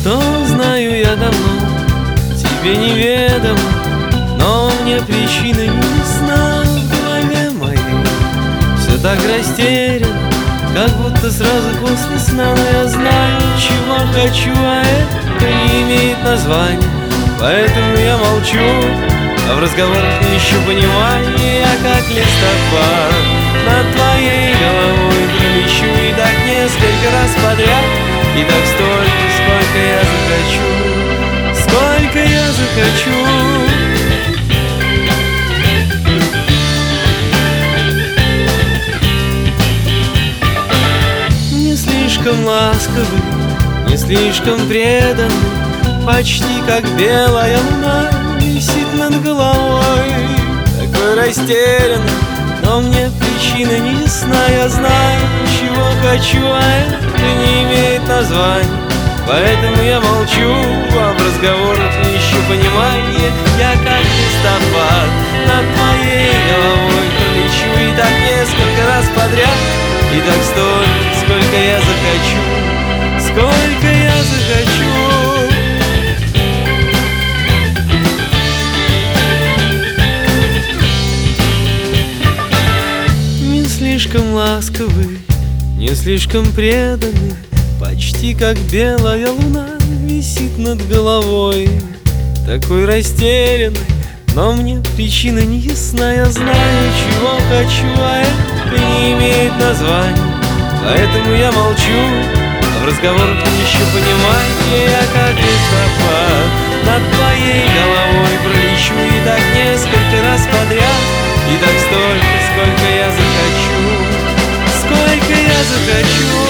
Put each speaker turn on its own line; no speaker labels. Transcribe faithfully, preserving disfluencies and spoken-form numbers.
что знаю я давно, тебе неведомо, но мне причина не ясна в голове моей. Все так растеряно, как будто сразу после сна. Но я знаю, чего хочу, а это не имеет названия, поэтому я молчу, а в разговорах не ищу понимания. Я как листопад над твоей головой пролечу, и так несколько раз подряд, и так столько, сколько я захочу, сколько я захочу. Не слишком ласковый, не слишком преданный, почти как белая луна висит над головой. Такой растерянный, но мне причина не ясна. Я знаю, чего хочу, а это не имеет названия, поэтому я молчу, а в разговорах не ищу понимания. Я как листопад над твоей головой пролечу, и так несколько раз подряд, и так столько, сколько я захочу, сколько я захочу. Не слишком ласковый, не слишком преданный, почти как белая луна висит над головой. Такой растерянный, но мне причина не ясна. Я знаю, чего хочу, а это не имеет названия, поэтому я молчу, а в разговорах не ищу понимания. Я как листопад над твоей головой пролечу, и так несколько раз подряд, и так столько, сколько я захочу, сколько я захочу.